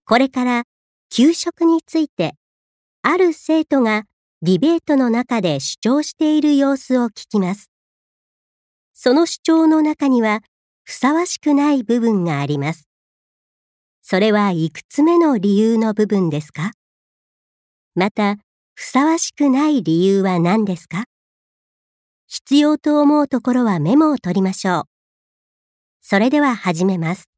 これから給食について、ある生徒がディベートの中で主張している様子を聞きます。その主張の中にはふさわしくない部分があります。それはいくつ目の理由の部分ですか？また、ふさわしくない理由は何ですか？必要と思うところはメモを取りましょう。それでは始めます。